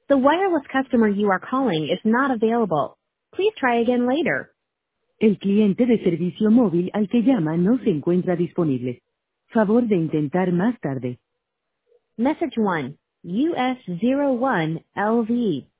The wireless customer you are calling is not available. Please try again later. El cliente de servicio móvil al que llama no se encuentra disponible. Favor de intentar más tarde. Message 1, US01 LV.